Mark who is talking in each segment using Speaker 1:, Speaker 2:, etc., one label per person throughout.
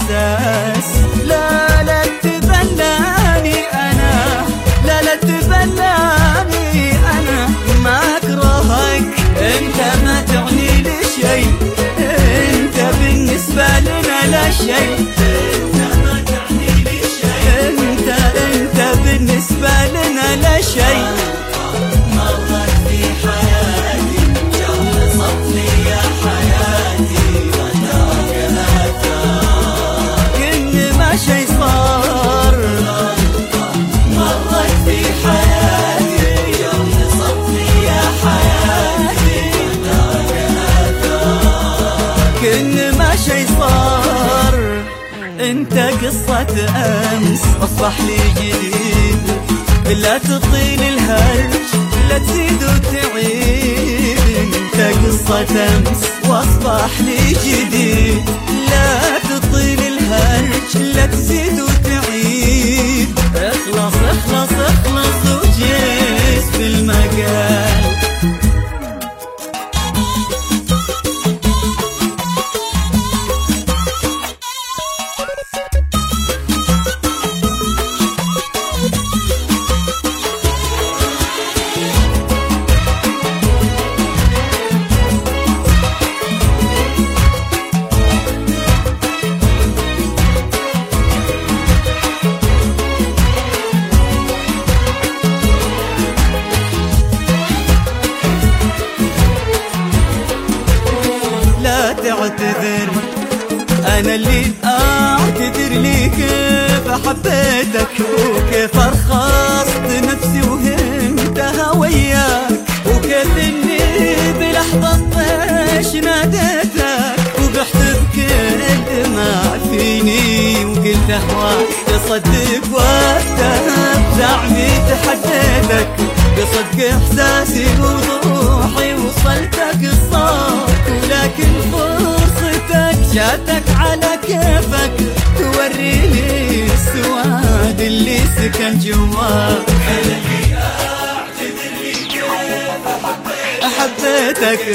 Speaker 1: احساس. لا لا تبلاني انا، لا لا تبلاني انا، ما اكرهك انت ما تعني لي شيء، انت بالنسبة لنا لا شيء، انت ما تعني لي شيء، انت بالنسبة لنا لا شيء. مرت في حياتي يوم صفني يا حياتي وترك اثار، كل ما شي صار. مرت في حياتي يوم صفني يا حياتي وترك اثار، كل ما شي صار. انت قصة امس اصبح لي جديد، لا تطيل الهرج لا تزيد وتعيد. انت قصة امس واصبح لي جديد، لا تطيل الهرج لا تزيد وتعيد. اخلص اخلص اخلص وجيس بالمقال. تعتذر أنا اللي أعتذر لي كيف حبيتك وكيف أرخصت نفسي وهمتها وياك، وكيف إني بلحظة طيش ناديتك وبحت بكل ما فيني وقلت أهواك. تصدق وقتها بزعمي تحديتك، بصدق إحساسي وضوحي وصلتك الصوت، ولكن فرصتك جاتك على كيفك توريني السواد اللي سكن جواك. أنا اللي أعتذر لي كيف حبيتك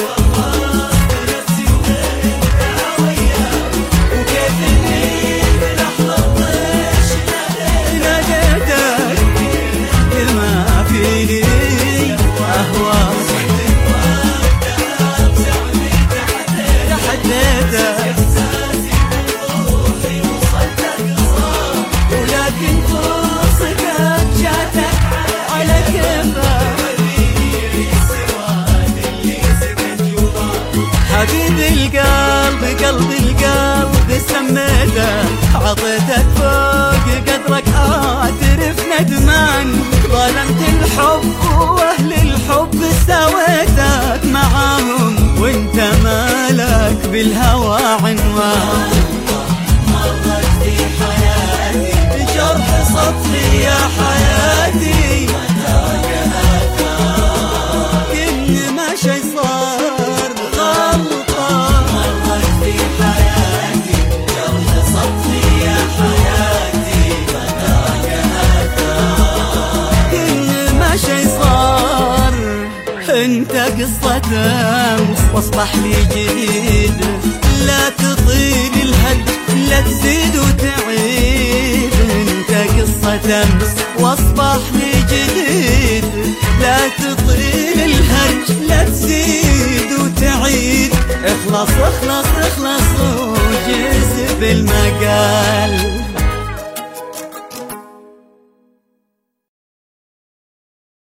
Speaker 1: حبيب القلب قلب القلب سميته، عطيتك فوق قدرك اعترف ندمان. ظلمت الحب واهل الحب سويتك معاهم وانت مالك بالهوى عنوان. مرت في حياتي جرح سطحي يا حياتي وترك اثار، كل ما شي صار انت قصة امس واصبح لي جديد. لا تطيل الهج لا تزيد وتعيد. انت قصة امس واصبح لي جديد. لا تطيل الهج لا تزيد وتعيد. اخلص اخلص اخلص وجز بالمقال.